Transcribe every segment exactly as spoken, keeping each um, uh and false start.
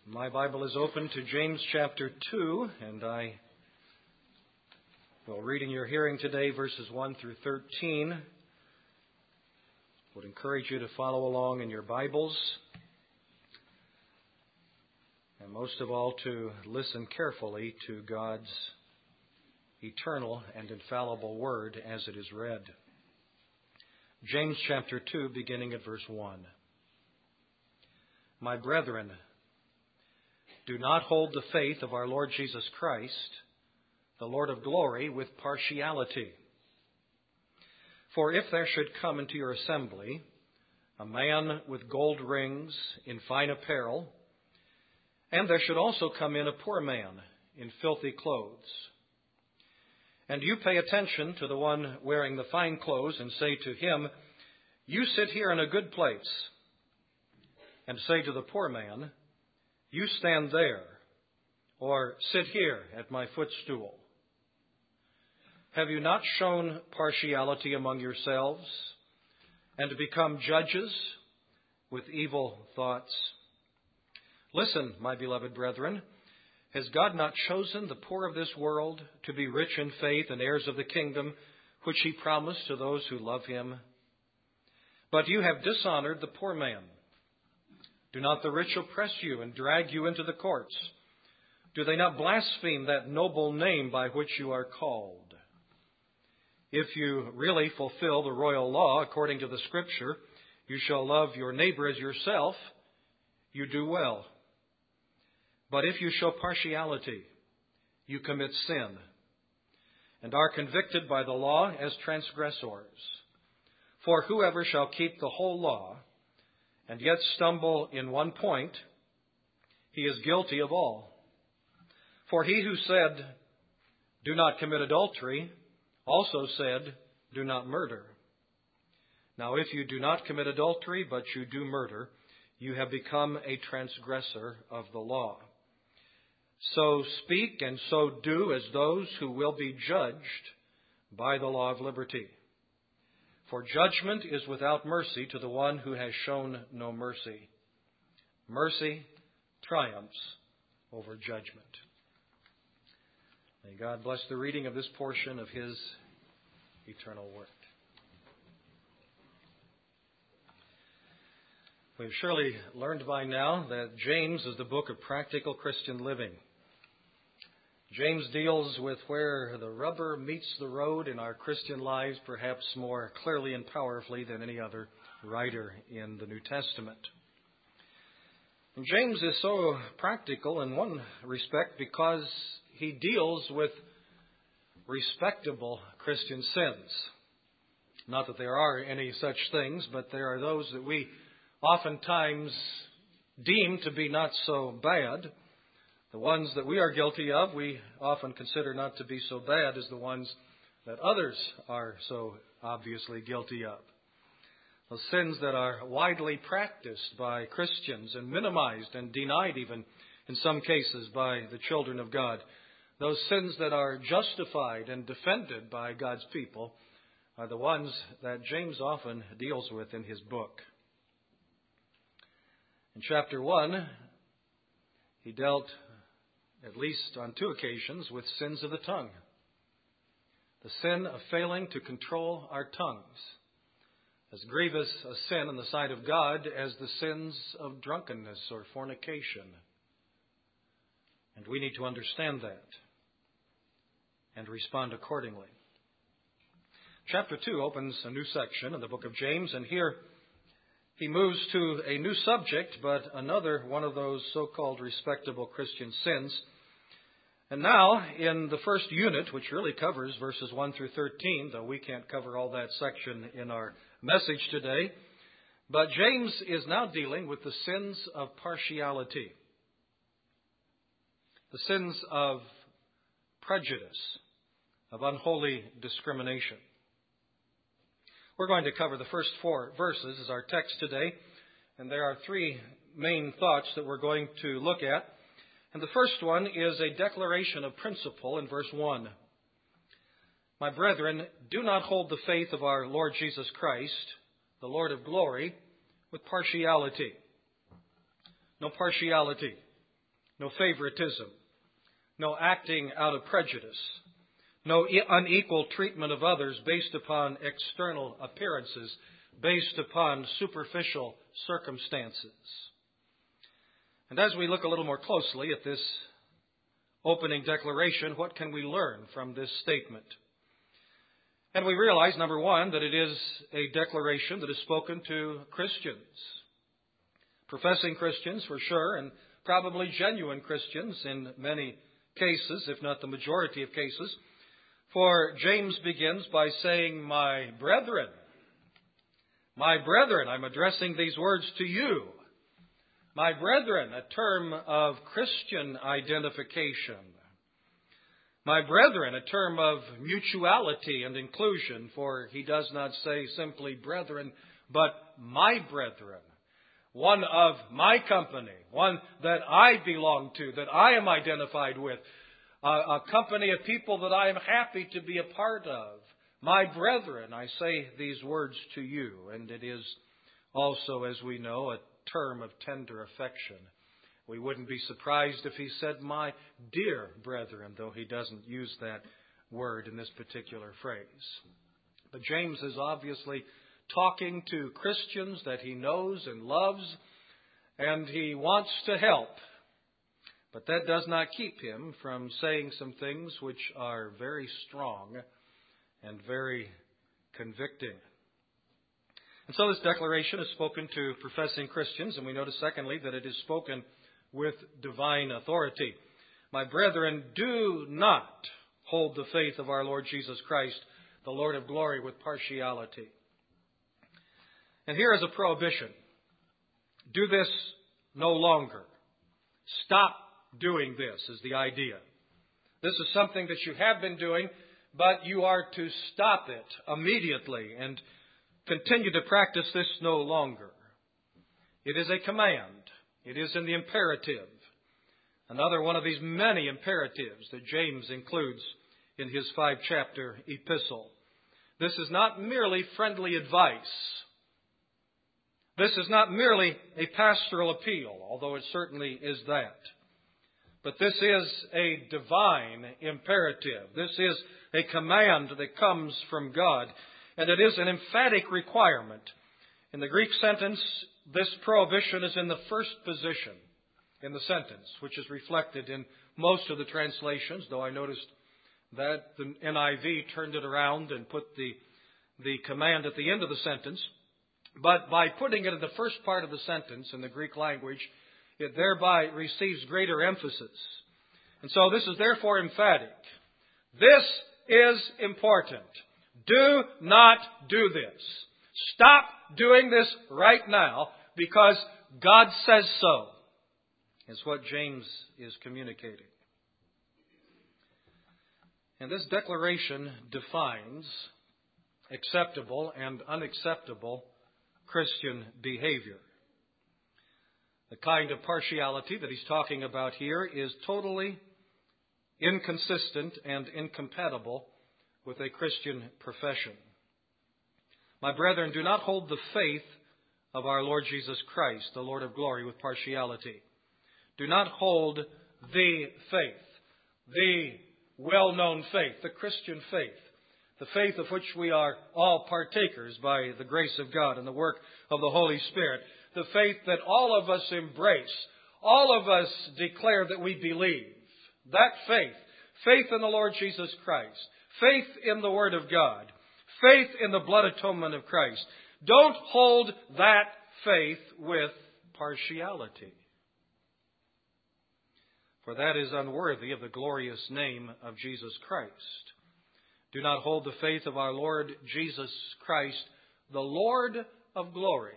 My Bible is open to James chapter two, and I will read in your hearing today verses one through thirteen. Would encourage you to follow along in your Bibles, and most of all to listen carefully to God's eternal and infallible word as it is read. James chapter two, beginning at verse one. My brethren, do not hold the faith of our Lord Jesus Christ, the Lord of glory, with partiality. For if there should come into your assembly a man with gold rings in fine apparel, and there should also come in a poor man in filthy clothes, and you pay attention to the one wearing the fine clothes and say to him, "You sit here in a good place," and say to the poor man, "You stand there," or "Sit here at my footstool." Have you not shown partiality among yourselves and become judges with evil thoughts? Listen, my beloved brethren, has God not chosen the poor of this world to be rich in faith and heirs of the kingdom which he promised to those who love him? But you have dishonored the poor man. Do not the rich oppress you and drag you into the courts? Do they not blaspheme that noble name by which you are called? If you really fulfill the royal law according to the Scripture, you shall love your neighbor as yourself, you do well. But if you show partiality, you commit sin, and are convicted by the law as transgressors. For whoever shall keep the whole law, and yet stumble in one point, he is guilty of all. For he who said, "Do not commit adultery," also said, "Do not murder." Now if you do not commit adultery, but you do murder, you have become a transgressor of the law. So speak and so do as those who will be judged by the law of liberty. For judgment is without mercy to the one who has shown no mercy. Mercy triumphs over judgment. May God bless the reading of this portion of His eternal word. We've surely learned by now that James is the book of practical Christian living. James deals with where the rubber meets the road in our Christian lives perhaps more clearly and powerfully than any other writer in the New Testament. And James is so practical in one respect because he deals with respectable Christian sins. Not that there are any such things, but there are those that we oftentimes deem to be not so bad. The ones that we are guilty of, we often consider not to be so bad as the ones that others are so obviously guilty of. Those sins that are widely practiced by Christians and minimized and denied even in some cases by the children of God. Those sins that are justified and defended by God's people are the ones that James often deals with in his book. In chapter one, he dealt at least on two occasions, with sins of the tongue. The sin of failing to control our tongues, as grievous a sin in the sight of God as the sins of drunkenness or fornication. And we need to understand that and respond accordingly. Chapter two opens a new section in the book of James, and here he moves to a new subject, but another one of those so-called respectable Christian sins. And now, in the first unit, which really covers verses one through thirteen, though we can't cover all that section in our message today, but James is now dealing with the sins of partiality, the sins of prejudice, of unholy discrimination. We're going to cover the first four verses as our text today, and there are three main thoughts that we're going to look at. And the first one is a declaration of principle in verse one. My brethren, do not hold the faith of our Lord Jesus Christ, the Lord of glory, with partiality. No partiality. no favoritism, no acting out of prejudice, no unequal treatment of others based upon external appearances, based upon superficial circumstances. And as we look a little more closely at this opening declaration, what can we learn from this statement? And we realize, number one, that it is a declaration that is spoken to Christians. Professing Christians, for sure, and probably genuine Christians in many cases, if not the majority of cases. For James begins by saying, my brethren. My brethren, I'm addressing these words to you. My brethren, a term of Christian identification. My brethren, a term of mutuality and inclusion, for he does not say simply brethren, but my brethren. One of my company, one that I belong to, that I am identified with, a, a company of people that I am happy to be a part of. My brethren, I say these words to you, and it is also, as we know, a term of tender affection. We wouldn't be surprised if he said, my dear brethren, though he doesn't use that word in this particular phrase. But James is obviously talking to Christians that he knows and loves, and he wants to help. But that does not keep him from saying some things which are very strong and very convicting. And so this declaration is spoken to professing Christians, and we notice, secondly, that it is spoken with divine authority. My brethren, do not hold the faith of our Lord Jesus Christ, the Lord of glory, with partiality. And here is a prohibition. Do this no longer. Stop doing this is the idea. This is something that you have been doing, but you are to stop it immediately and continue to practice this no longer. It is a command. It is in the imperative. Another one of these many imperatives that James includes in his five-chapter epistle. This is not merely friendly advice. This is not merely a pastoral appeal, although it certainly is that. But this is a divine imperative. This is a command that comes from God. And it is an emphatic requirement. In the Greek sentence, this prohibition is in the first position in the sentence, which is reflected in most of the translations, though I noticed that the N I V turned it around and put the, the command at the end of the sentence. But by putting it in the first part of the sentence in the Greek language, it thereby receives greater emphasis. And so this is therefore emphatic. This is important. Do not do this. Stop doing this right now because God says so, is what James is communicating. And this declaration defines acceptable and unacceptable Christian behavior. The kind of partiality that he's talking about here is totally inconsistent and incompatible with a Christian profession. My brethren, do not hold the faith of our Lord Jesus Christ, the Lord of glory, with partiality. Do not hold the faith, the well-known faith, the Christian faith, the faith of which we are all partakers by the grace of God and the work of the Holy Spirit, the faith that all of us embrace, all of us declare that we believe. That faith, faith in the Lord Jesus Christ, faith in the Word of God, faith in the blood atonement of Christ. Don't hold that faith with partiality, for that is unworthy of the glorious name of Jesus Christ. Do not hold the faith of our Lord Jesus Christ, the Lord of glory.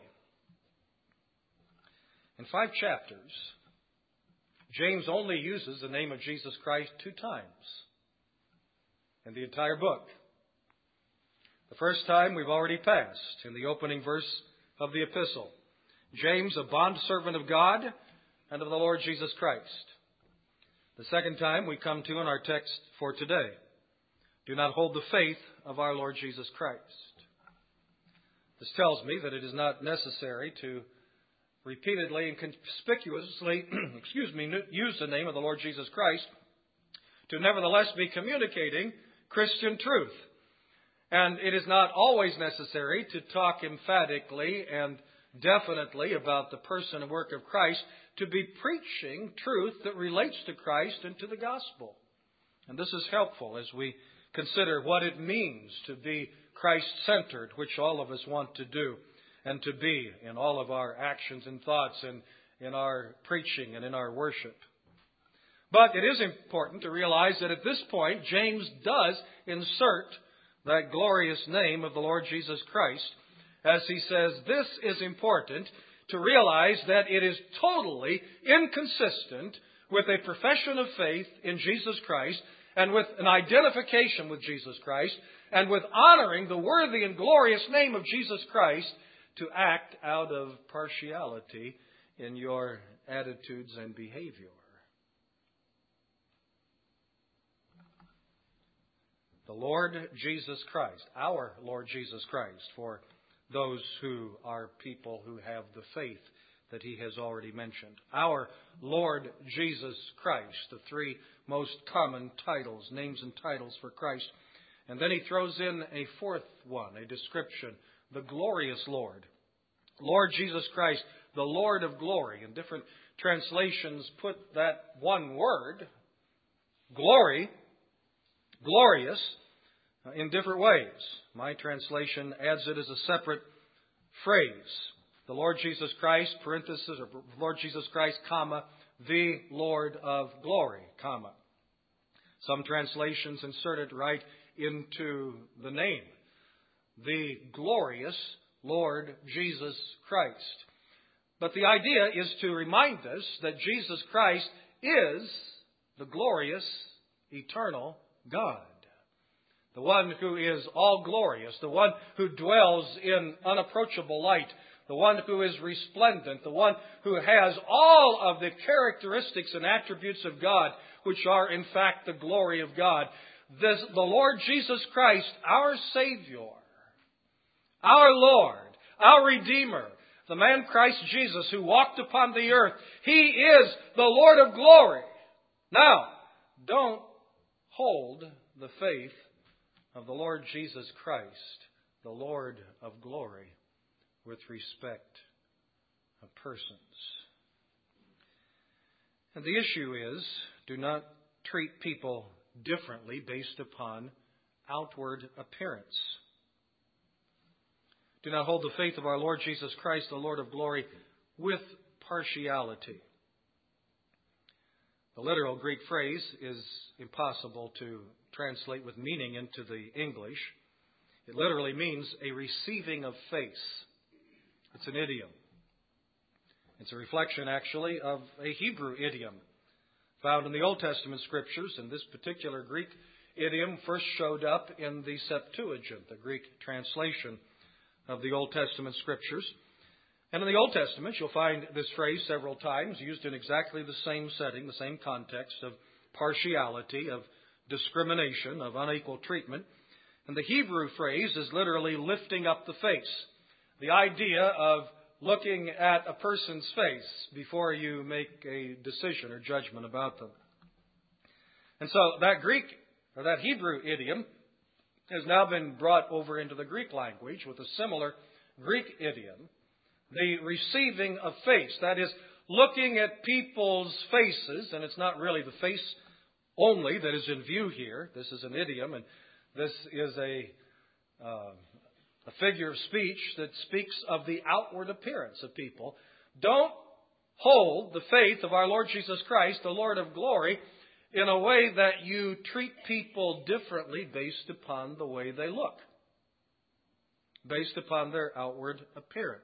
In five chapters, James only uses the name of Jesus Christ two times in the entire book. The first time we've already passed in the opening verse of the epistle. James, a bondservant of God and of the Lord Jesus Christ. The second time we come to in our text for today. Do not hold the faith of our Lord Jesus Christ. This tells me that it is not necessary to repeatedly and conspicuously, excuse me, used the name of the Lord Jesus Christ to nevertheless be communicating Christian truth. And it is not always necessary to talk emphatically and definitely about the person and work of Christ to be preaching truth that relates to Christ and to the gospel. And this is helpful as we consider what it means to be Christ-centered, which all of us want to do and to be in all of our actions and thoughts and in our preaching and in our worship. But it is important to realize that at this point, James does insert that glorious name of the Lord Jesus Christ, as he says this is important to realize that it is totally inconsistent with a profession of faith in Jesus Christ and with an identification with Jesus Christ and with honoring the worthy and glorious name of Jesus Christ to act out of partiality in your attitudes and behavior. The Lord Jesus Christ, our Lord Jesus Christ, for those who are people who have the faith that he has already mentioned. Our Lord Jesus Christ, the three most common titles, names and titles for Christ. And then he throws in a fourth one, a description, the glorious Lord. Lord Jesus Christ, the Lord of glory. And different translations put that one word, glory, glorious, in different ways. My translation adds it as a separate phrase. The Lord Jesus Christ, parenthesis, or Lord Jesus Christ, comma, the Lord of glory, comma. Some translations insert it right into the name. The glorious Lord Jesus Christ. But the idea is to remind us that Jesus Christ is the glorious, eternal God. The one who is all glorious, the one who dwells in unapproachable light, the one who is resplendent, the one who has all of the characteristics and attributes of God, which are in fact the glory of God. This, the Lord Jesus Christ, our Savior, our Lord, our Redeemer, the man Christ Jesus who walked upon the earth, he is the Lord of glory. Now, don't hold the faith of the Lord Jesus Christ, the Lord of glory, with respect of persons. And the issue is, do not treat people differently based upon outward appearance. Do not hold the faith of our Lord Jesus Christ, the Lord of glory, with partiality. The literal Greek phrase is impossible to translate with meaning into the English. It literally means a receiving of face. It's an idiom. It's a reflection, actually, of a Hebrew idiom found in the Old Testament Scriptures. And this particular Greek idiom first showed up in the Septuagint, the Greek translation of the Old Testament Scriptures. And in the Old Testament, you'll find this phrase several times used in exactly the same setting, the same context of partiality, of discrimination, of unequal treatment. And the Hebrew phrase is literally lifting up the face. The idea of looking at a person's face before you make a decision or judgment about them. And so that Greek, or that Hebrew idiom, has now been brought over into the Greek language with a similar Greek idiom. The receiving of face, that is, looking at people's faces, and it's not really the face only that is in view here. This is an idiom, and this is a, uh, a figure of speech that speaks of the outward appearance of people. Don't hold the faith of our Lord Jesus Christ, the Lord of glory, in a way that you treat people differently based upon the way they look, based upon their outward appearance.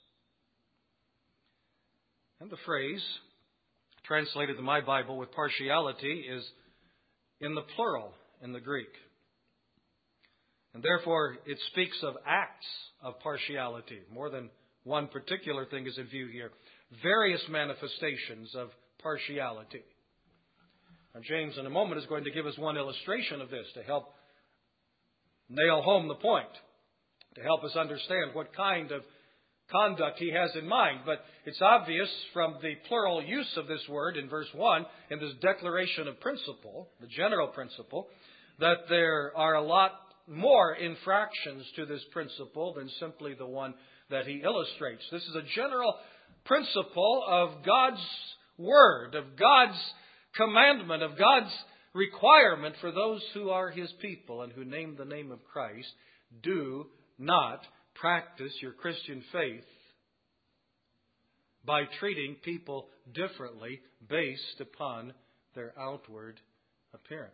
And the phrase, translated in my Bible with partiality, is in the plural in the Greek. And therefore, it speaks of acts of partiality. More than one particular thing is in view here. Various manifestations of partiality. Now, James, in a moment, is going to give us one illustration of this to help nail home the point, to help us understand what kind of conduct he has in mind. But it's obvious from the plural use of this word in verse one, in this declaration of principle, the general principle, that there are a lot more infractions to this principle than simply the one that he illustrates. This is a general principle of God's Word, of God's commandment, of God's requirement for those who are His people and who name the name of Christ. Do not practice your Christian faith by treating people differently based upon their outward appearance.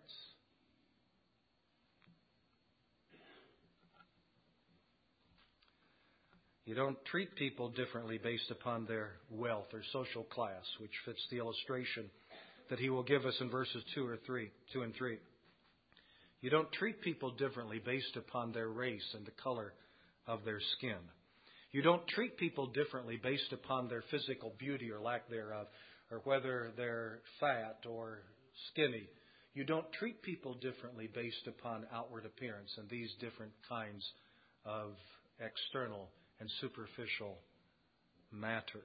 You don't treat people differently based upon their wealth or social class, which fits the illustration that he will give us in verses two or three, two and three. You don't treat people differently based upon their race and the color of their skin. You don't treat people differently based upon their physical beauty or lack thereof, or whether they're fat or skinny. You don't treat people differently based upon outward appearance and these different kinds of external and superficial matters.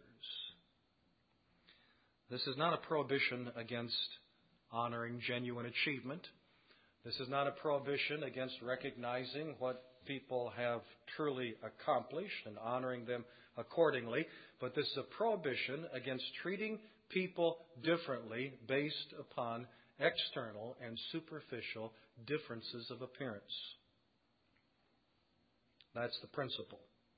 This is not a prohibition against honoring genuine achievement. This is not a prohibition against recognizing what people have truly accomplished and honoring them accordingly. But this is a prohibition against treating people differently based upon external and superficial differences of appearance. That's the principle.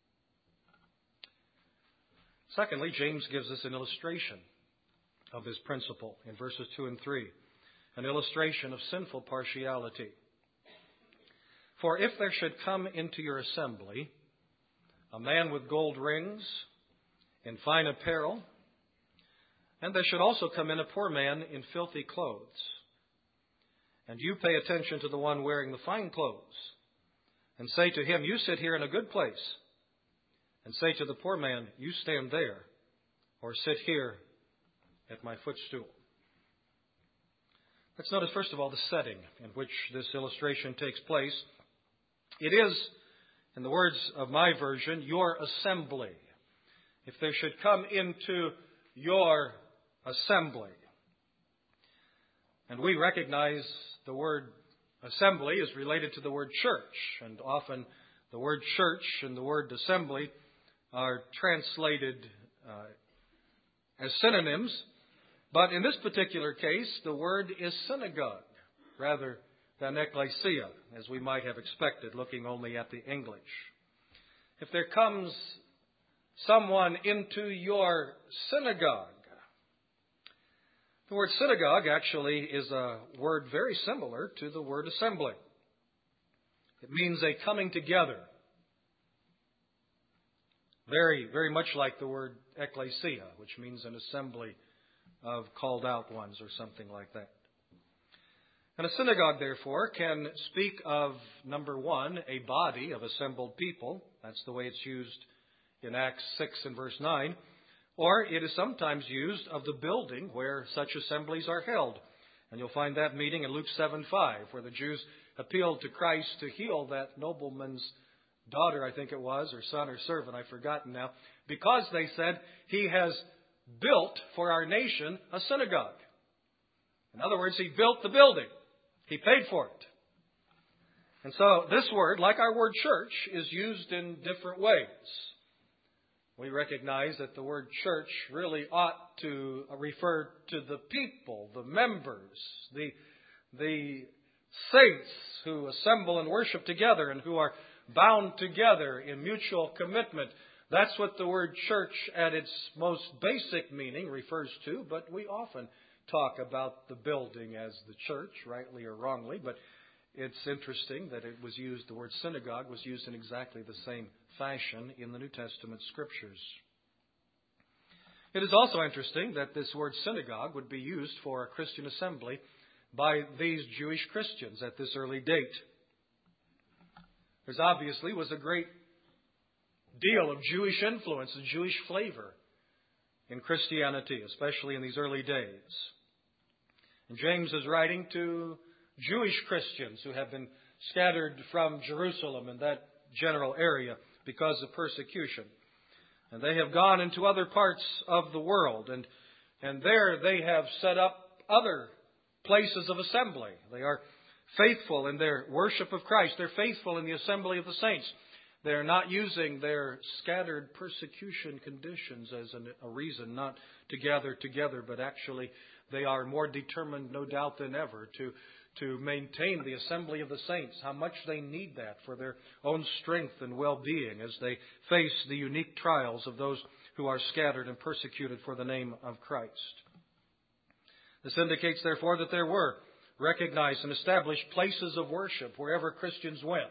Secondly, James gives us an illustration of this principle in verses two and three, an illustration of sinful partiality. For if there should come into your assembly a man with gold rings and fine apparel, and there should also come in a poor man in filthy clothes, and you pay attention to the one wearing the fine clothes, and say to him, you sit here in a good place, and say to the poor man, you stand there, or sit here at my footstool. Let's notice, first of all, the setting in which this illustration takes place. It is, in the words of my version, your assembly. If there should come into your assembly. And we recognize the word assembly is related to the word church. And often the word church and the word assembly are translated uh, as synonyms. But in this particular case, the word is synagogue rather than ecclesia, as we might have expected, looking only at the English. If there comes someone into your synagogue, the word synagogue actually is a word very similar to the word assembly. It means a coming together. Very, very much like the word ecclesia, which means an assembly of called out ones or something like that. And a synagogue, therefore, can speak of, number one, a body of assembled people. That's the way it's used in Acts six and verse nine. Or it is sometimes used of the building where such assemblies are held. And you'll find that meeting in Luke seven five, where the Jews appealed to Christ to heal that nobleman's daughter, I think it was, or son or servant, I've forgotten now, because they said, he has built for our nation a synagogue. In other words, he built the building. He paid for it. And so this word, like our word church, is used in different ways. We recognize that the word church really ought to refer to the people, the members, the, the saints who assemble and worship together and who are bound together in mutual commitment. That's what the word church at its most basic meaning refers to, but we often talk about the building as the church, rightly or wrongly, but it's interesting that it was used, the word synagogue was used in exactly the same fashion in the New Testament Scriptures. It is also interesting that this word synagogue would be used for a Christian assembly by these Jewish Christians at this early date. There's obviously was a great deal of Jewish influence and Jewish flavor in Christianity, especially in these early days. And James is writing to Jewish Christians who have been scattered from Jerusalem and that general area because of persecution. And they have gone into other parts of the world, and, and there they have set up other places of assembly. They are faithful in their worship of Christ. They're faithful in the assembly of the saints. They're not using their scattered persecution conditions as an, a reason not to gather together, but actually they are more determined, no doubt, than ever to, to maintain the assembly of the saints. How much they need that for their own strength and well-being as they face the unique trials of those who are scattered and persecuted for the name of Christ. This indicates, therefore, that there were recognized and established places of worship wherever Christians went.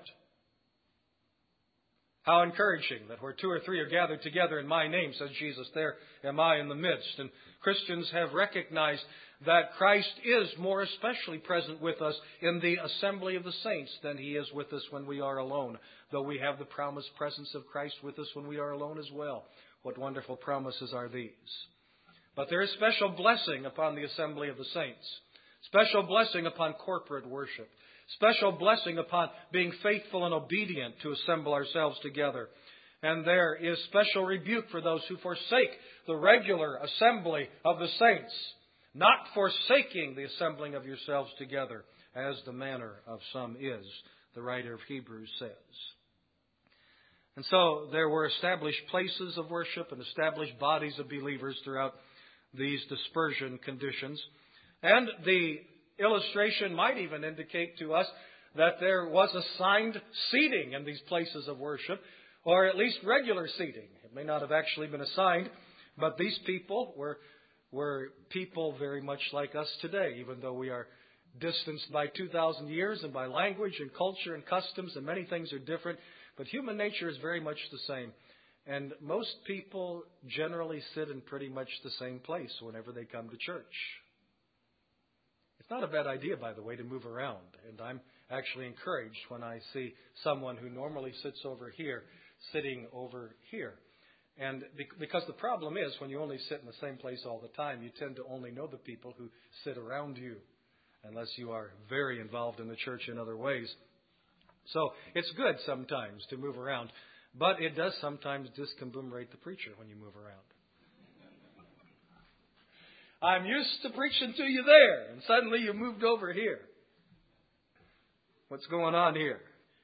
How encouraging that where two or three are gathered together in my name, says Jesus, there am I in the midst. And Christians have recognized that Christ is more especially present with us in the assembly of the saints than He is with us when we are alone, though we have the promised presence of Christ with us when we are alone as well. What wonderful promises are these? But there is special blessing upon the assembly of the saints, special blessing upon corporate worship, special blessing upon being faithful and obedient to assemble ourselves together. And there is special rebuke for those who forsake the regular assembly of the saints, not forsaking the assembling of yourselves together, as the manner of some is, the writer of Hebrews says. And so there were established places of worship and established bodies of believers throughout these dispersion conditions. And the illustration might even indicate to us that there was assigned seating in these places of worship, or at least regular seating. It may not have actually been assigned, but these people were, were people very much like us today, even though we are distanced by two thousand years and by language and culture and customs, and many things are different. But human nature is very much the same. And most people generally sit in pretty much the same place whenever they come to church. It's not a bad idea, by the way, to move around. And I'm actually encouraged when I see someone who normally sits over here sitting over here. And because the problem is, when you only sit in the same place all the time, you tend to only know the people who sit around you, unless you are very involved in the church in other ways. So it's good sometimes to move around, but it does sometimes discombobulate the preacher when you move around. I'm used to preaching to you there, and suddenly you moved over here. What's going on here?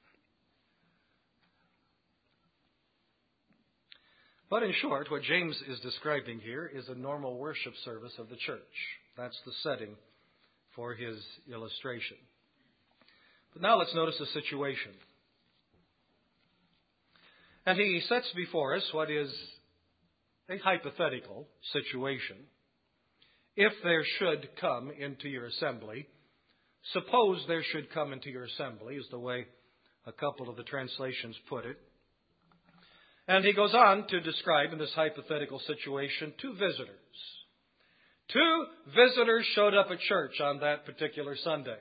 But in short, what James is describing here is a normal worship service of the church. That's the setting for his illustration. But now let's notice the situation. And he sets before us what is a hypothetical situation. If there should come into your assembly, suppose there should come into your assembly, is the way a couple of the translations put it. And he goes on to describe in this hypothetical situation two visitors. Two visitors showed up at church on that particular Sunday.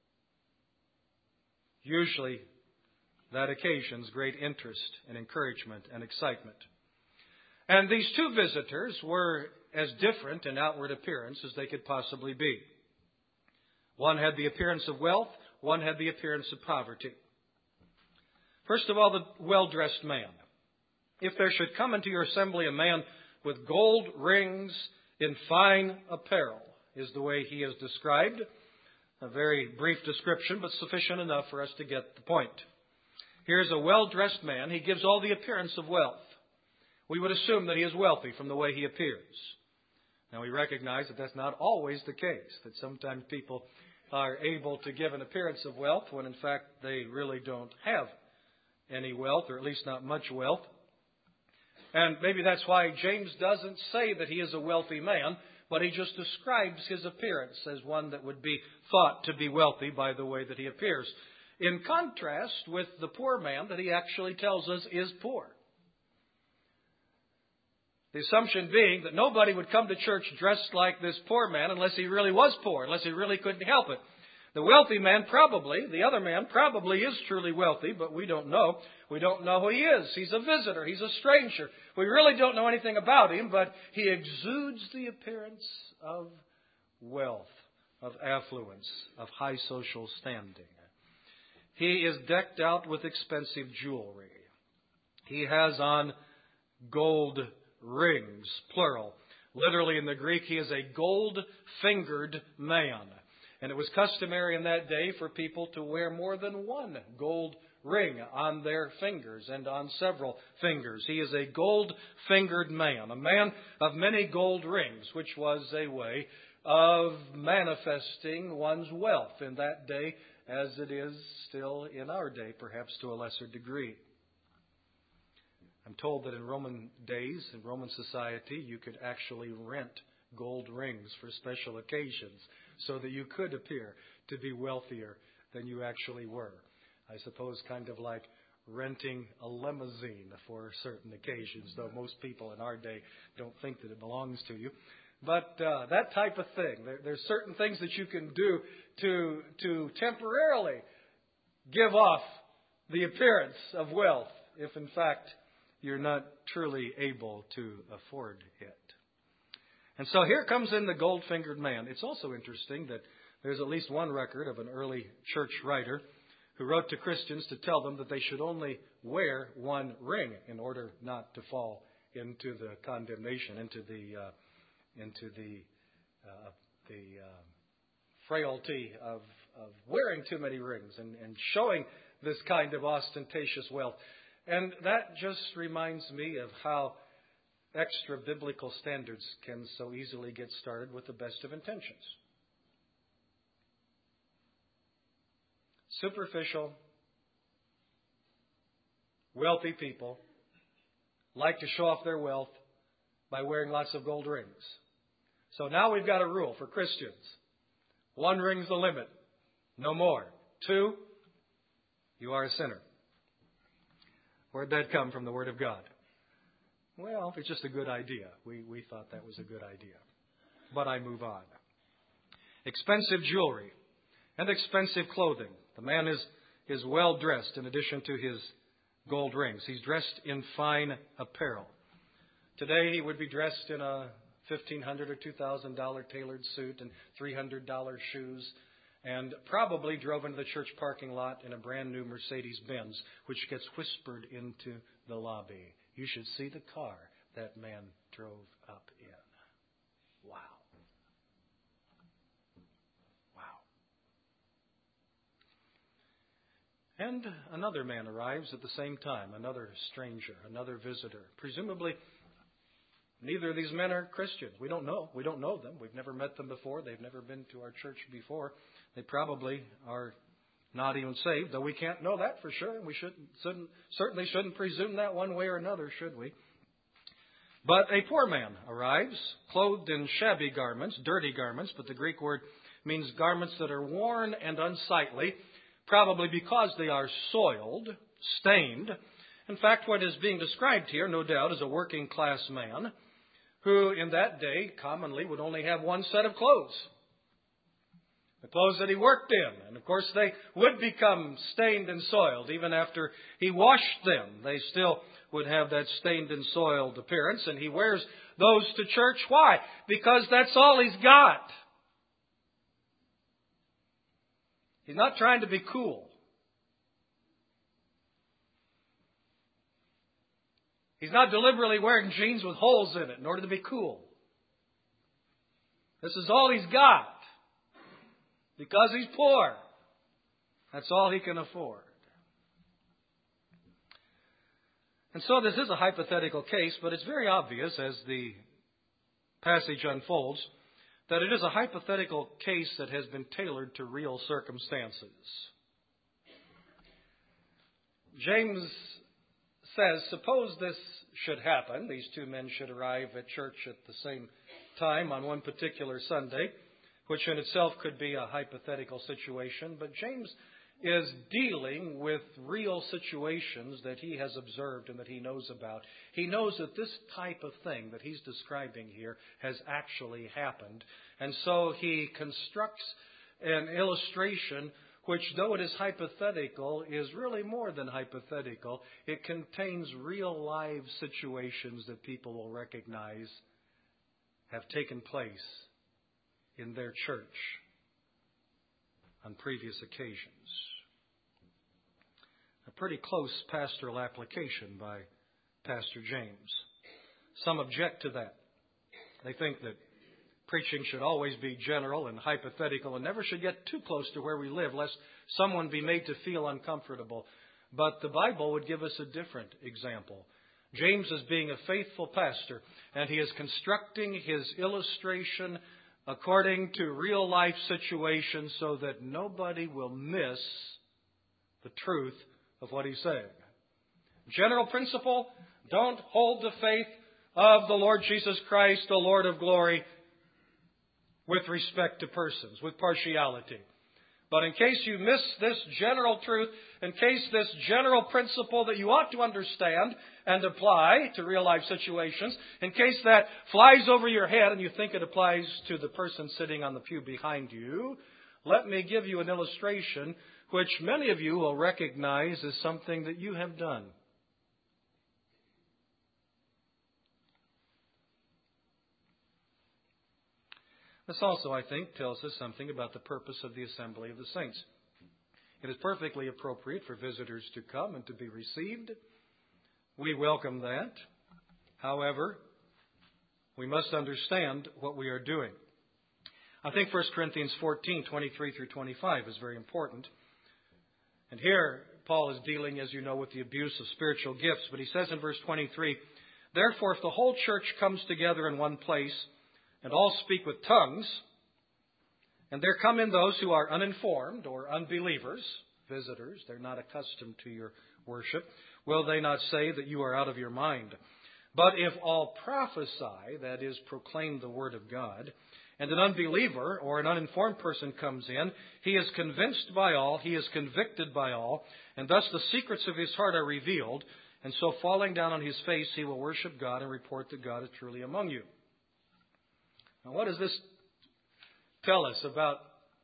Usually, that occasions great interest and encouragement and excitement. And these two visitors were as different in outward appearance as they could possibly be. One had the appearance of wealth, one had the appearance of poverty. First of all, the well-dressed man. If there should come into your assembly a man with gold rings in fine apparel, is the way he is described. A very brief description, but sufficient enough for us to get the point. Here's a well-dressed man. He gives all the appearance of wealth. We would assume that he is wealthy from the way he appears. Now, we recognize that that's not always the case, that sometimes people are able to give an appearance of wealth when, in fact, they really don't have any wealth, or at least not much wealth. And maybe that's why James doesn't say that he is a wealthy man, but he just describes his appearance as one that would be thought to be wealthy by the way that he appears. In contrast with the poor man that he actually tells us is poor. The assumption being that nobody would come to church dressed like this poor man unless he really was poor, unless he really couldn't help it. The wealthy man probably, the other man probably is truly wealthy, but we don't know. We don't know who he is. He's a visitor. He's a stranger. We really don't know anything about him, but he exudes the appearance of wealth, of affluence, of high social standing. He is decked out with expensive jewelry. He has on gold rings, plural. Literally in the Greek, he is a gold-fingered man. And it was customary in that day for people to wear more than one gold ring on their fingers and on several fingers. He is a gold-fingered man, a man of many gold rings, which was a way of manifesting one's wealth in that day, as it is still in our day, perhaps to a lesser degree. I'm told that in Roman days, in Roman society, you could actually rent gold rings for special occasions so that you could appear to be wealthier than you actually were. I suppose kind of like renting a limousine for certain occasions, though most people in our day don't think that it belongs to you. But uh, that type of thing, there, there's certain things that you can do to, to temporarily give off the appearance of wealth if, in fact, you're not truly able to afford it. And so here comes in the gold-fingered man. It's also interesting that there's at least one record of an early church writer who wrote to Christians to tell them that they should only wear one ring in order not to fall into the condemnation, into the uh, into the uh, the uh, frailty of, of wearing too many rings and, and showing this kind of ostentatious wealth. And that just reminds me of how extra biblical standards can so easily get started with the best of intentions. Superficial, wealthy people like to show off their wealth by wearing lots of gold rings. So now we've got a rule for Christians. One ring's the limit. No more. Two, you are a sinner. Where'd that come from? The Word of God? Well, it's just a good idea. We, we thought that was a good idea. But I move on. Expensive jewelry and expensive clothing. The man is, is well dressed in addition to his gold rings. He's dressed in fine apparel. Today he would be dressed in a fifteen hundred dollars or two thousand dollars tailored suit and three hundred dollars shoes, and probably drove into the church parking lot in a brand new Mercedes-Benz, which gets whispered into the lobby. You should see the car that man drove up in. Wow. Wow. And another man arrives at the same time, another stranger, another visitor. Presumably, neither of these men are Christians. We don't know. We don't know them. We've never met them before. They've never been to our church before. They probably are not even saved, though we can't know that for sure. We shouldn't, shouldn't, certainly shouldn't presume that one way or another, should we? But a poor man arrives, clothed in shabby garments, dirty garments, but the Greek word means garments that are worn and unsightly, probably because they are soiled, stained. In fact, what is being described here, no doubt, is a working class man who in that day commonly would only have one set of clothes. The clothes that he worked in. And of course they would become stained and soiled. Even after he washed them, they still would have that stained and soiled appearance. And he wears those to church. Why? Because that's all he's got. He's not trying to be cool. He's not deliberately wearing jeans with holes in it in order to be cool. This is all he's got. Because he's poor. That's all he can afford. And so this is a hypothetical case, but it's very obvious as the passage unfolds that it is a hypothetical case that has been tailored to real circumstances. James says, suppose this should happen. These two men should arrive at church at the same time on one particular Sunday, which in itself could be a hypothetical situation. But James is dealing with real situations that he has observed and that he knows about. He knows that this type of thing that he's describing here has actually happened. And so he constructs an illustration which, though it is hypothetical, is really more than hypothetical. It contains real live situations that people will recognize have taken place in their church on previous occasions. A pretty close pastoral application by Pastor James. Some object to that. They think that preaching should always be general and hypothetical and never should get too close to where we live, lest someone be made to feel uncomfortable. But the Bible would give us a different example. James is being a faithful pastor, and he is constructing his illustration according to real life situations so that nobody will miss the truth of what he's saying. General principle, don't hold the faith of the Lord Jesus Christ, the Lord of glory, with respect to persons, with partiality. But in case you miss this general truth, in case this general principle that you ought to understand and apply to real life situations, in case that flies over your head and you think it applies to the person sitting on the pew behind you, let me give you an illustration which many of you will recognize as something that you have done. This also, I think, tells us something about the purpose of the assembly of the saints. It is perfectly appropriate for visitors to come and to be received. We welcome that. However, we must understand what we are doing. I think First Corinthians fourteen, twenty-three through twenty-five is very important. And here, Paul is dealing, as you know, with the abuse of spiritual gifts. But he says in verse twenty-three, "Therefore, if the whole church comes together in one place, and all speak with tongues, and there come in those who are uninformed or unbelievers," visitors, they're not accustomed to your worship, "will they not say that you are out of your mind? But if all prophesy," that is, proclaim the word of God, "and an unbeliever or an uninformed person comes in, he is convinced by all, he is convicted by all, and thus the secrets of his heart are revealed, and so falling down on his face he will worship God and report that God is truly among you." Now, what does this tell us about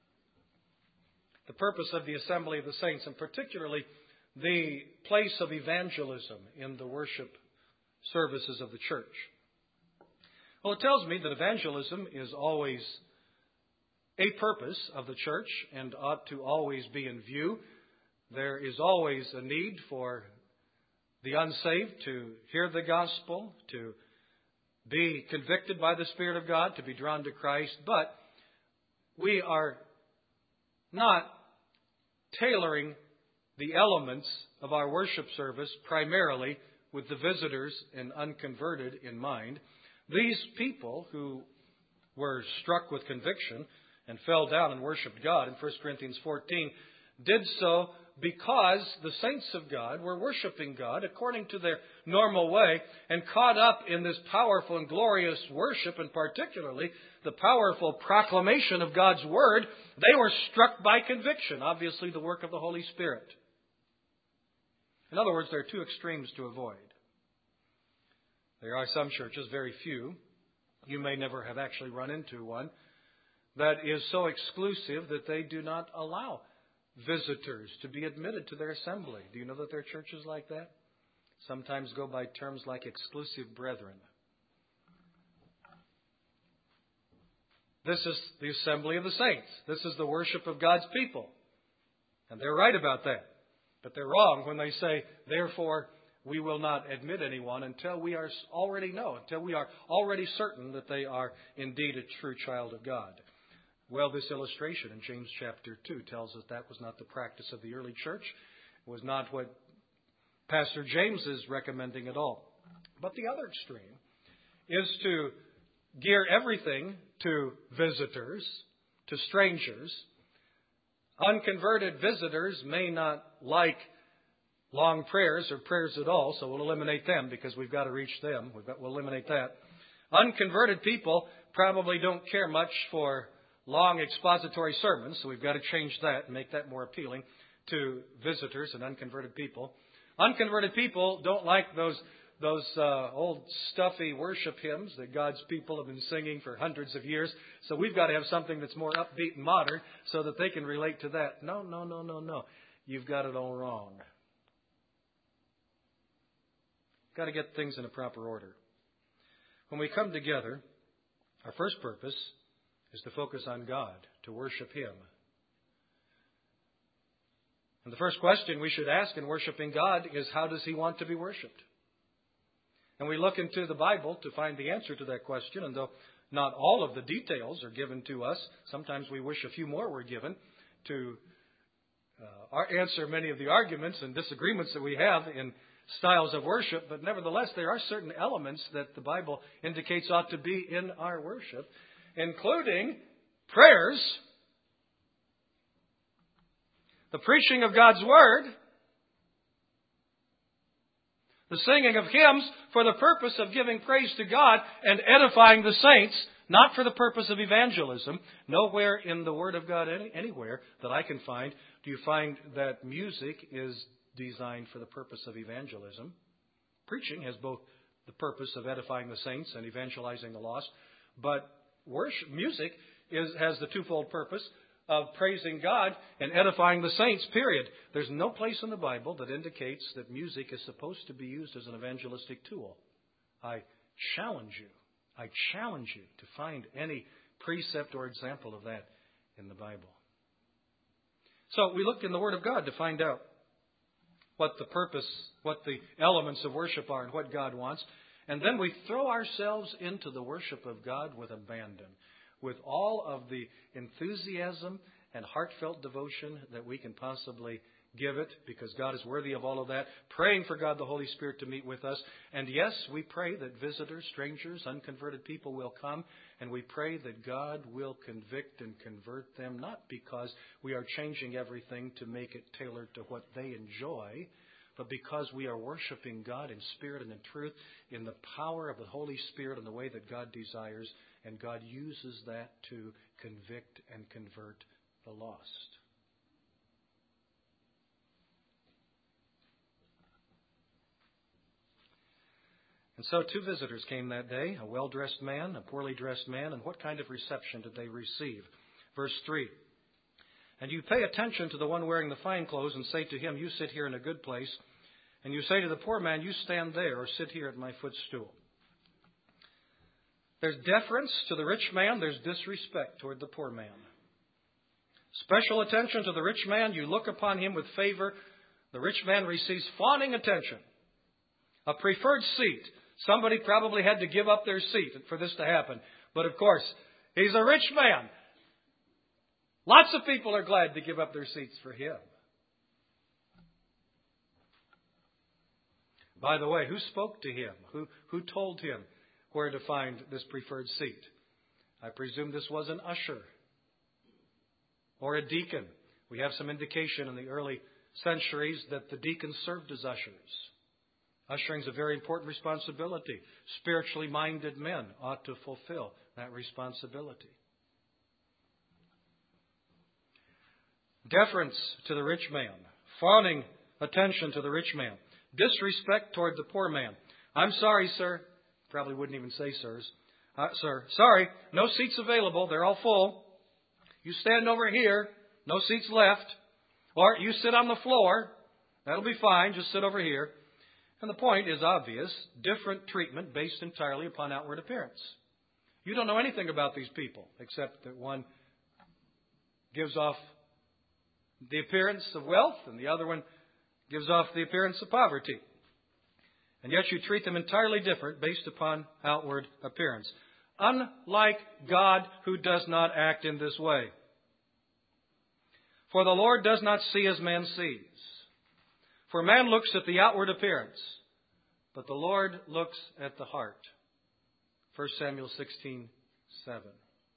the purpose of the assembly of the saints, and particularly the place of evangelism in the worship services of the church? Well, it tells me that evangelism is always a purpose of the church and ought to always be in view. There is always a need for the unsaved to hear the gospel, to be convicted by the Spirit of God, to be drawn to Christ. But we are not tailoring the elements of our worship service primarily with the visitors and unconverted in mind. These people who were struck with conviction and fell down and worshiped God in First Corinthians fourteen did so because the saints of God were worshiping God according to their normal way, and caught up in this powerful and glorious worship, and particularly the powerful proclamation of God's Word, they were struck by conviction, obviously the work of the Holy Spirit. In other words, there are two extremes to avoid. There are some churches, very few, you may never have actually run into one, that is so exclusive that they do not allow visitors to be admitted to their assembly. Do you know that there are churches like that? Sometimes go by terms like exclusive brethren. This is the assembly of the saints. This is the worship of God's people. And they're right about that. But they're wrong when they say, therefore, we will not admit anyone until we are already know, until we are already certain that they are indeed a true child of God. Well, this illustration in James chapter two tells us that was not the practice of the early church. It was not what Pastor James is recommending at all. But the other extreme is to gear everything to visitors, to strangers. Unconverted visitors may not like long prayers or prayers at all, so we'll eliminate them because we've got to reach them. We've got, we'll eliminate that. Unconverted people probably don't care much for long expository sermons, so we've got to change that and make that more appealing to visitors and unconverted people. Unconverted people don't like those those uh, old stuffy worship hymns that God's people have been singing for hundreds of years, so we've got to have something that's more upbeat and modern so that they can relate to that. No, no, no, no, no. You've got it all wrong. You've got to get things in a proper order. When we come together, our first purpose is to focus on God, to worship Him. And the first question we should ask in worshiping God is, how does He want to be worshipped? And we look into the Bible to find the answer to that question. And though not all of the details are given to us, sometimes we wish a few more were given to uh, answer many of the arguments and disagreements that we have in styles of worship. But nevertheless, there are certain elements that the Bible indicates ought to be in our worship, including prayers, the preaching of God's Word, the singing of hymns for the purpose of giving praise to God and edifying the saints, not for the purpose of evangelism. Nowhere in the Word of God, any, anywhere that I can find, do you find that music is designed for the purpose of evangelism. Preaching has both the purpose of edifying the saints and evangelizing the lost, but worship music is, has the twofold purpose of praising God and edifying the saints, period. There's no place in the Bible that indicates that music is supposed to be used as an evangelistic tool. I challenge you, I challenge you to find any precept or example of that in the Bible. So we looked in the Word of God to find out what the purpose, what the elements of worship are and what God wants. And then we throw ourselves into the worship of God with abandon, with all of the enthusiasm and heartfelt devotion that we can possibly give it, because God is worthy of all of that, praying for God the Holy Spirit to meet with us. And yes, we pray that visitors, strangers, unconverted people will come, and we pray that God will convict and convert them, not because we are changing everything to make it tailored to what they enjoy, but because we are worshiping God in spirit and in truth, in the power of the Holy Spirit and the way that God desires, and God uses that to convict and convert the lost. And so two visitors came that day, a well-dressed man, a poorly dressed man, and what kind of reception did they receive? Verse three, and you pay attention to the one wearing the fine clothes and say to him, you sit here in a good place, and you say to the poor man, you stand there or sit here at my footstool. There's deference to the rich man, there's disrespect toward the poor man. Special attention to the rich man, you look upon him with favor. The rich man receives fawning attention. A preferred seat. Somebody probably had to give up their seat for this to happen. But of course, he's a rich man. Lots of people are glad to give up their seats for him. By the way, who spoke to him? Who, who told him where to find this preferred seat? I presume this was an usher or a deacon. We have some indication in the early centuries that the deacons served as ushers. Ushering is a very important responsibility. Spiritually minded men ought to fulfill that responsibility. Deference to the rich man. Fawning attention to the rich man. Disrespect toward the poor man. I'm sorry, sir. Probably wouldn't even say sirs. Uh, sir, sorry, no seats available. They're all full. You stand over here. No seats left. Or you sit on the floor. That'll be fine. Just sit over here. And the point is obvious. Different treatment based entirely upon outward appearance. You don't know anything about these people except that one gives off the appearance of wealth and the other one gives off the appearance of poverty. And yet you treat them entirely different based upon outward appearance. Unlike God, who does not act in this way. For the Lord does not see as man sees. For man looks at the outward appearance, but the Lord looks at the heart. First Samuel sixteen seven.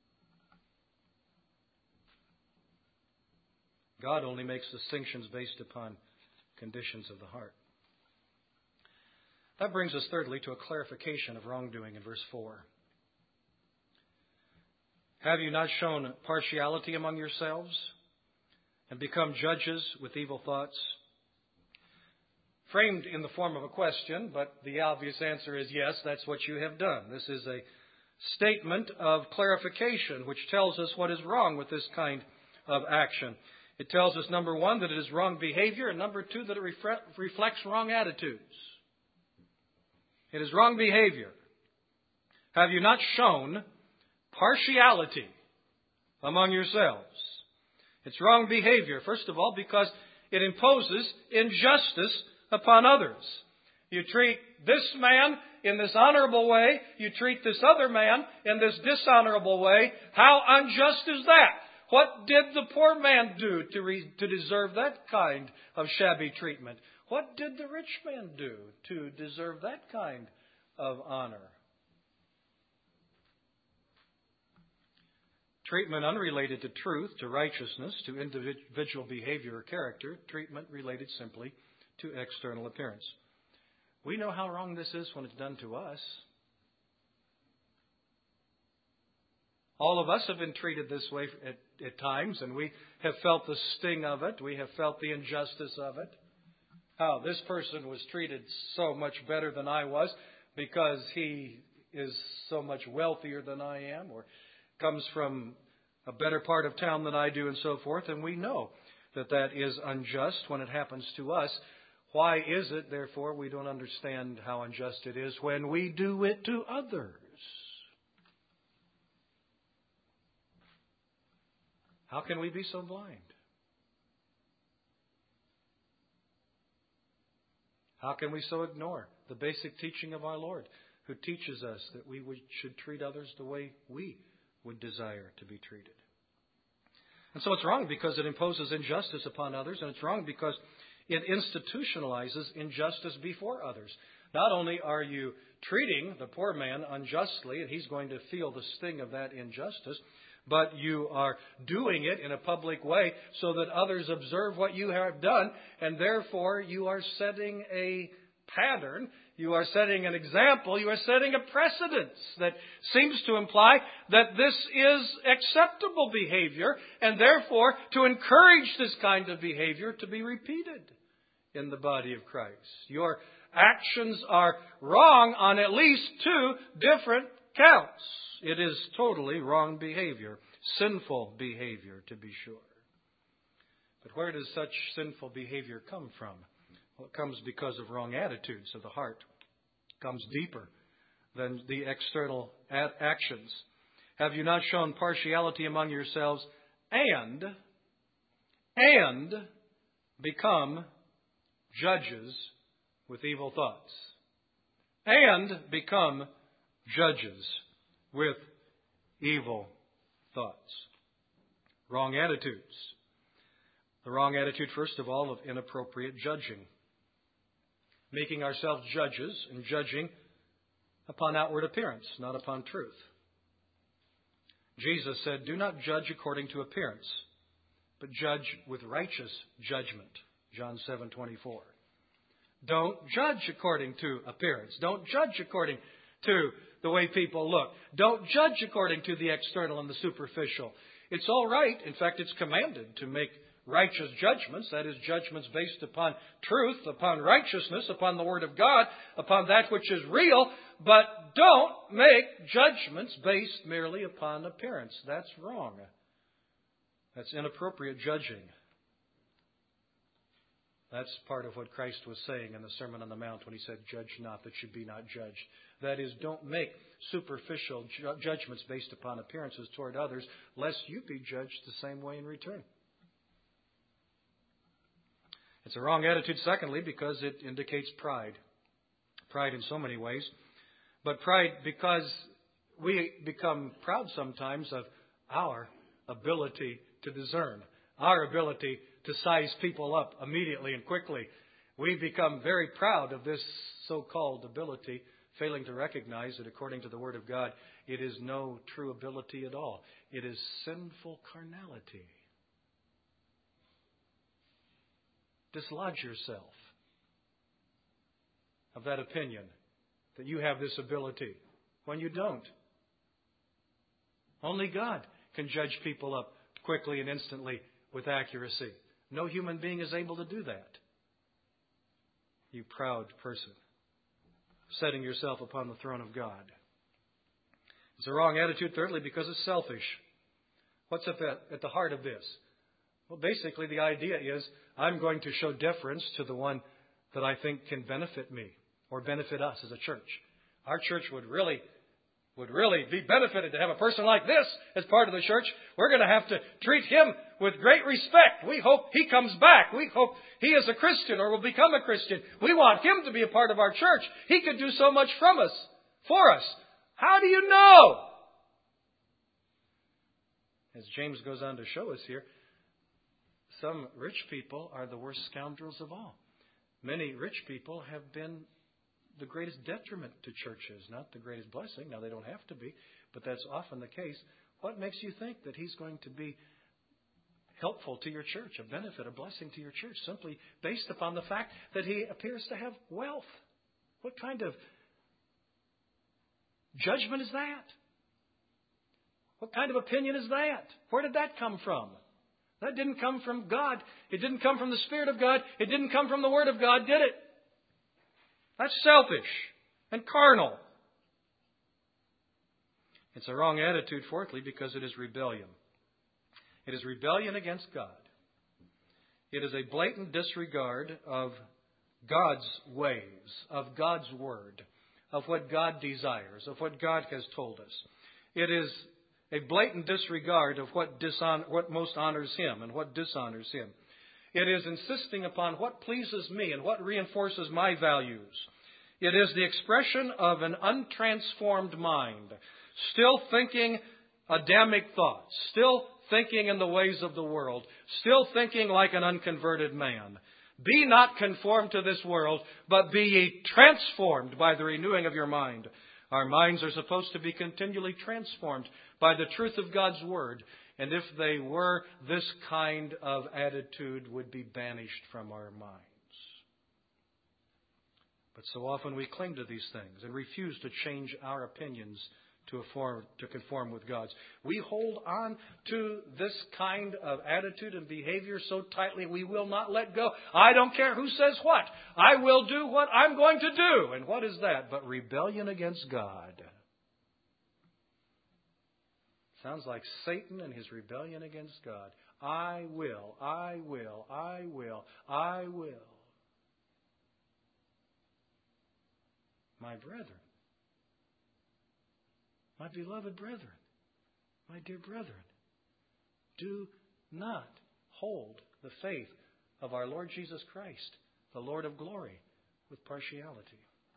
God only makes distinctions based upon conditions of the heart. That brings us thirdly to a clarification of wrongdoing in verse four. Have you not shown partiality among yourselves and become judges with evil thoughts? Framed in the form of a question, but the obvious answer is yes, that's what you have done. This is a statement of clarification which tells us what is wrong with this kind of action. It tells us, number one, that it is wrong behavior, and number two, that it refre- reflects wrong attitudes. It is wrong behavior. Have you not shown partiality among yourselves? It's wrong behavior, first of all, because it imposes injustice upon others. You treat this man in this honorable way, you treat this other man in this dishonorable way. How unjust is that? What did the poor man do to, re- to deserve that kind of shabby treatment? What did the rich man do to deserve that kind of honor? Treatment unrelated to truth, to righteousness, to individual behavior or character. Treatment related simply to external appearance. We know how wrong this is when it's done to us. All of us have been treated this way at, at times, and we have felt the sting of it. We have felt the injustice of it. How this person was treated so much better than I was because he is so much wealthier than I am, or comes from a better part of town than I do, and so forth. And we know that that is unjust when it happens to us. Why is it, therefore, we don't understand how unjust it is when we do it to others? How can we be so blind? How can we so ignore the basic teaching of our Lord, who teaches us that we would, should treat others the way we would desire to be treated? And so it's wrong because it imposes injustice upon others, and it's wrong because it institutionalizes injustice before others. Not only are you treating the poor man unjustly, and he's going to feel the sting of that injustice, but you are doing it in a public way so that others observe what you have done, and therefore you are setting a pattern, you are setting an example, you are setting a precedence that seems to imply that this is acceptable behavior, and therefore to encourage this kind of behavior to be repeated in the body of Christ. Your actions are wrong on at least two different counts. It is totally wrong behavior, sinful behavior, to be sure. But where does such sinful behavior come from? Well, it comes because of wrong attitudes of the heart. It comes deeper than the external actions. Have you not shown partiality among yourselves and, and become judges with evil thoughts? And become judges with evil thoughts. Wrong attitudes. The wrong attitude, first of all, of inappropriate judging. Making ourselves judges and judging upon outward appearance, not upon truth. Jesus said, "Do not judge according to appearance, but judge with righteous judgment." John seven twenty-four. Don't judge according to appearance. Don't judge according to the way people look. Don't judge according to the external and the superficial. It's all right. In fact, it's commanded to make righteous judgments. That is, judgments based upon truth, upon righteousness, upon the Word of God, upon that which is real. But don't make judgments based merely upon appearance. That's wrong. That's inappropriate judging. That's part of what Christ was saying in the Sermon on the Mount when He said, "Judge not that you be not judged." That is, don't make superficial ju- judgments based upon appearances toward others, lest you be judged the same way in return. It's a wrong attitude, secondly, because it indicates pride. Pride in so many ways. But pride because we become proud sometimes of our ability to discern, our ability to size people up immediately and quickly. We become very proud of this so-called ability, failing to recognize that according to the Word of God, it is no true ability at all. It is sinful carnality. Dislodge yourself of that opinion that you have this ability when you don't. Only God can judge people up quickly and instantly with accuracy. No human being is able to do that. You proud person, setting yourself upon the throne of God. It's a wrong attitude, thirdly, because it's selfish. What's at the, at the heart of this? Well, basically, the idea is I'm going to show deference to the one that I think can benefit me or benefit us as a church. Our church would really would really be benefited to have a person like this as part of the church. We're going to have to treat him with great respect. We hope he comes back. We hope he is a Christian or will become a Christian. We want him to be a part of our church. He could do so much from us, for us. How do you know? As James goes on to show us here, some rich people are the worst scoundrels of all. Many rich people have been the greatest detriment to churches, not the greatest blessing. Now, they don't have to be, but that's often the case. What makes you think that he's going to be helpful to your church, a benefit, a blessing to your church, simply based upon the fact that he appears to have wealth? What kind of judgment is that? What kind of opinion is that? Where did that come from? That didn't come from God. It didn't come from the Spirit of God. It didn't come from the Word of God, did it? That's selfish and carnal. It's a wrong attitude, fourthly, because it is rebellion. It is rebellion against God. It is a blatant disregard of God's ways, of God's Word, of what God desires, of what God has told us. It is a blatant disregard of what, dishon- what most honors Him and what dishonors Him. It is insisting upon what pleases me and what reinforces my values. It is the expression of an untransformed mind, still thinking Adamic thoughts, still thinking in the ways of the world, still thinking like an unconverted man. Be not conformed to this world, but be ye transformed by the renewing of your mind. Our minds are supposed to be continually transformed by the truth of God's Word. And if they were, this kind of attitude would be banished from our minds. But so often we cling to these things and refuse to change our opinions to, afford, to conform with God's. We hold on to this kind of attitude and behavior so tightly we will not let go. I don't care who says what. I will do what I'm going to do. And what is that but rebellion against God? Sounds like Satan and his rebellion against God. I will, I will, I will, I will. My brethren, my beloved brethren, my dear brethren, do not hold the faith of our Lord Jesus Christ, the Lord of glory, with partiality.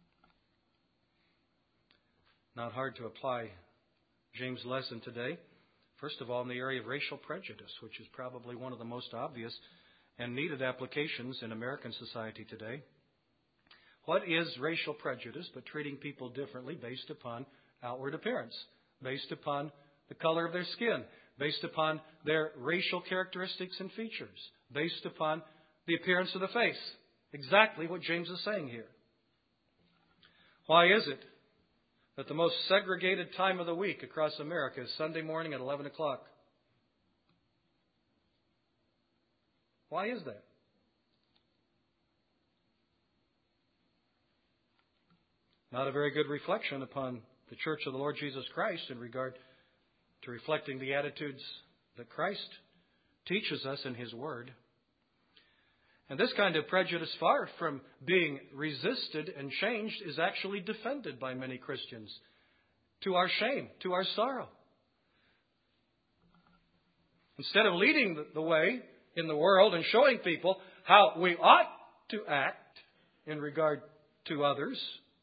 Not hard to apply James' lesson today. First of all, in the area of racial prejudice, which is probably one of the most obvious and needed applications in American society today. What is racial prejudice but treating people differently based upon outward appearance, based upon the color of their skin, based upon their racial characteristics and features, based upon the appearance of the face? Exactly what James is saying here. Why is it that the most segregated time of the week across America is Sunday morning at eleven o'clock? Why is that? Not a very good reflection upon the Church of the Lord Jesus Christ in regard to reflecting the attitudes that Christ teaches us in His Word. And this kind of prejudice, far from being resisted and changed, is actually defended by many Christians to our shame, to our sorrow. Instead of leading the way in the world and showing people how we ought to act in regard to others,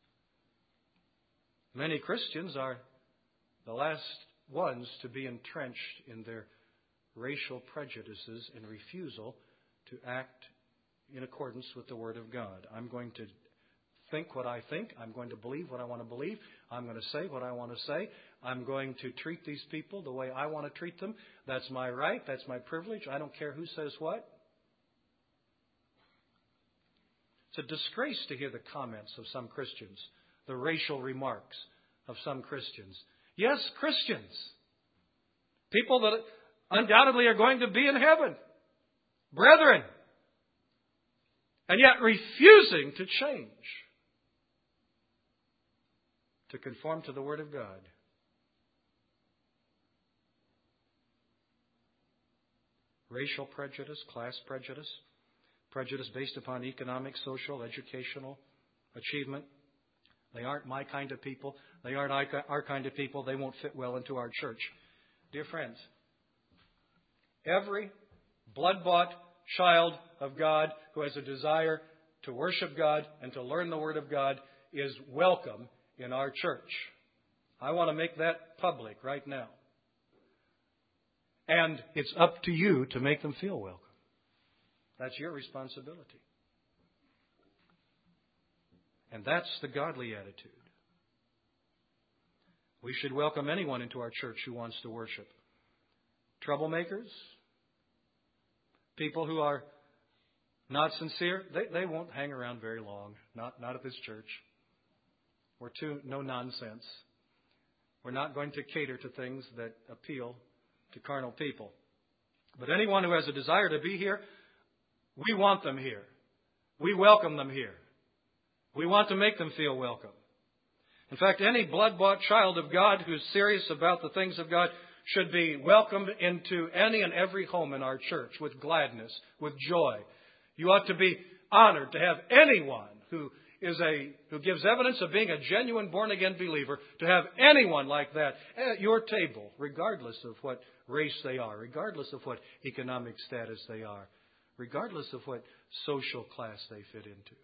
many Christians are the last ones to be entrenched in their racial prejudices and refusal to act in accordance with the Word of God. I'm going to think what I think. I'm going to believe what I want to believe. I'm going to say what I want to say. I'm going to treat these people the way I want to treat them. That's my right. That's my privilege. I don't care who says what. It's a disgrace to hear the comments of some Christians, the racial remarks of some Christians. Yes, Christians. People that undoubtedly are going to be in heaven. Brethren. And yet refusing to change, to conform to the Word of God. Racial prejudice, class prejudice, prejudice based upon economic, social, educational achievement, They aren't my kind of people. They aren't our kind of people. They won't fit well into our church. Dear friends, every blood-bought child of God who has a desire to worship God and to learn the Word of God is welcome in our church. I want to make that public right now. And it's up to you to make them feel welcome. That's your responsibility. And that's the godly attitude. We should welcome anyone into our church who wants to worship. Troublemakers, people who are not sincere, they, they won't hang around very long. Not, not at this church. We're too no nonsense. We're not going to cater to things that appeal to carnal people. But anyone who has a desire to be here, we want them here. We welcome them here. We want to make them feel welcome. In fact, any blood-bought child of God who's serious about the things of God should be welcomed into any and every home in our church with gladness, with joy. You ought to be honored to have anyone who is a who gives evidence of being a genuine born-again believer, to have anyone like that at your table, regardless of what race they are, regardless of what economic status they are, regardless of what social class they fit into.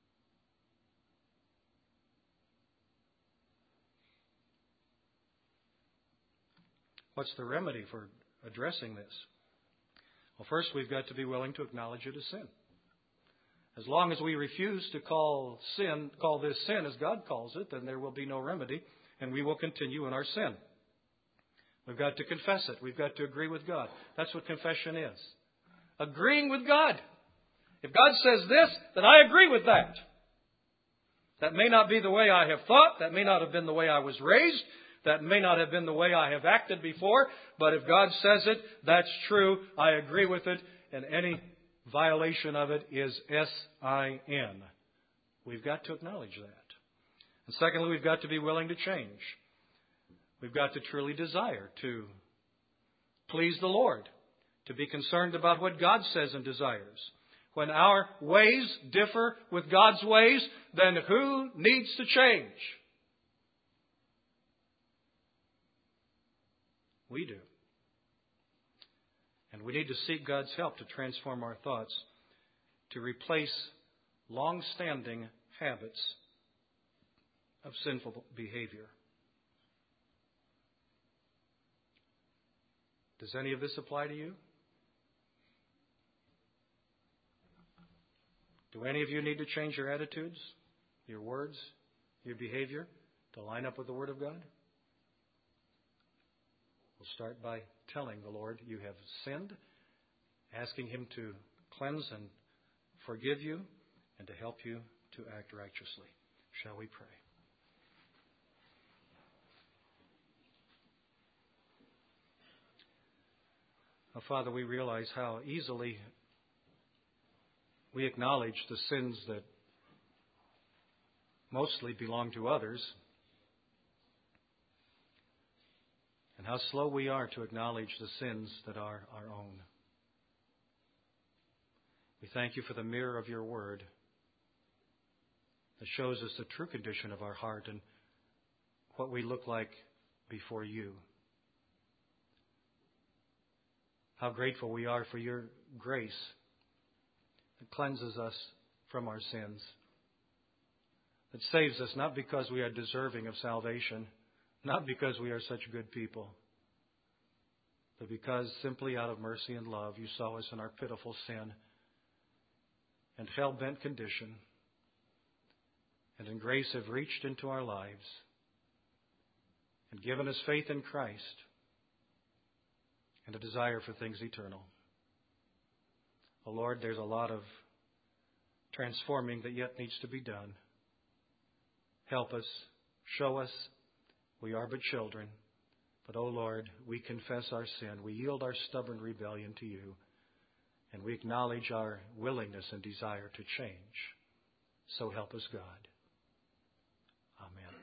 What's the remedy for addressing this? Well, first we've got to be willing to acknowledge it as sin. As long as we refuse to call sin, call this sin as God calls it, then there will be no remedy, and we will continue in our sin. We've got to confess it. We've got to agree with God. That's what confession is. Agreeing with God. If God says this, then I agree with that. That may not be the way I have thought. That may not have been the way I was raised. That may not have been the way I have acted before. But if God says it, that's true. I agree with it. And any violation of it is S I N. We've got to acknowledge that. And secondly, we've got to be willing to change. We've got to truly desire to please the Lord, to be concerned about what God says and desires. When our ways differ with God's ways, then who needs to change? We do. And we need to seek God's help to transform our thoughts, to replace long-standing habits of sinful behavior. Does any of this apply to you? Do any of you need to change your attitudes, your words, your behavior to line up with the Word of God? We'll start by telling the Lord you have sinned, asking Him to cleanse and forgive you, and to help you to act righteously. Shall we pray? Oh, Father, we realize how easily we acknowledge the sins that mostly belong to others, and how slow we are to acknowledge the sins that are our own. We thank you for the mirror of your word that shows us the true condition of our heart and what we look like before you. How grateful we are for your grace that cleanses us from our sins, that saves us not because we are deserving of salvation, not because we are such good people, but because simply out of mercy and love you saw us in our pitiful sin and hell-bent condition, and in grace have reached into our lives and given us faith in Christ and a desire for things eternal. Oh Lord, there's a lot of transforming that yet needs to be done. Help us, show us. We are but children. But, oh Lord, we confess our sin. We yield our stubborn rebellion to you. And we acknowledge our willingness and desire to change. So help us, God. Amen.